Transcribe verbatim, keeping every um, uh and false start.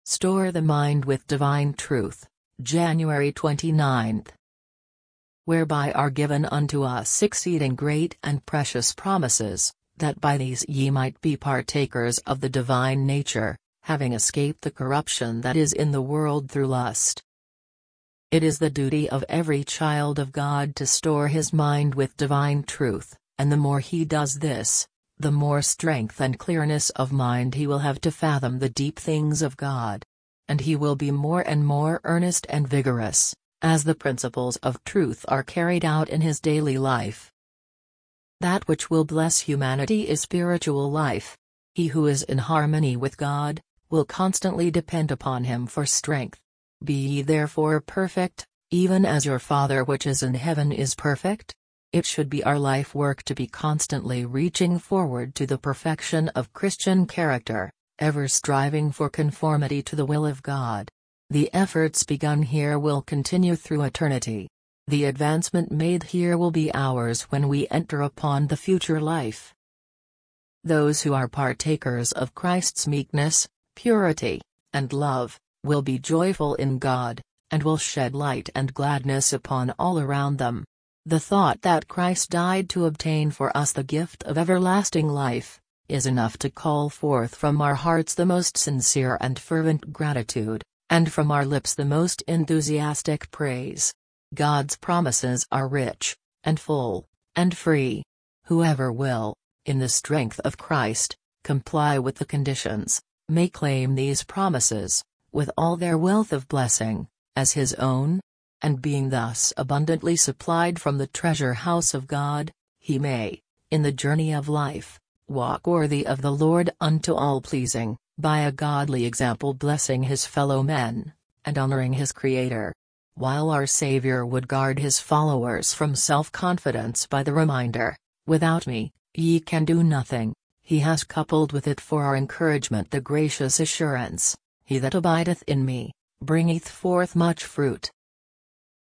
Store the mind with divine truth. January twenty-ninth. Whereby are given unto us exceeding great and precious promises, that by these ye might be partakers of the divine nature, having escaped the corruption that is in the world through lust. It is the duty of every child of God to store his mind with divine truth, and the more he does this, the more strength and clearness of mind he will have to fathom the deep things of God. And he will be more and more earnest and vigorous, as the principles of truth are carried out in his daily life. That which will bless humanity is spiritual life. He who is in harmony with God, will constantly depend upon him for strength. Be ye therefore perfect, even as your Father which is in heaven is perfect? It should be our life work to be constantly reaching forward to the perfection of Christian character, ever striving for conformity to the will of God. The efforts begun here will continue through eternity. The advancement made here will be ours when we enter upon the future life. Those who are partakers of Christ's meekness, purity, and love, will be joyful in God, and will shed light and gladness upon all around them. The thought that Christ died to obtain for us the gift of everlasting life, is enough to call forth from our hearts the most sincere and fervent gratitude, and from our lips the most enthusiastic praise. God's promises are rich, and full, and free. Whoever will, in the strength of Christ, comply with the conditions, may claim these promises, with all their wealth of blessing, as his own. And being thus abundantly supplied from the treasure house of God, he may, in the journey of life, walk worthy of the Lord unto all pleasing, by a godly example blessing his fellow men, and honoring his Creator. While our Savior would guard his followers from self-confidence by the reminder, "Without me, ye can do nothing," he has coupled with it for our encouragement the gracious assurance, "He that abideth in me, bringeth forth much fruit."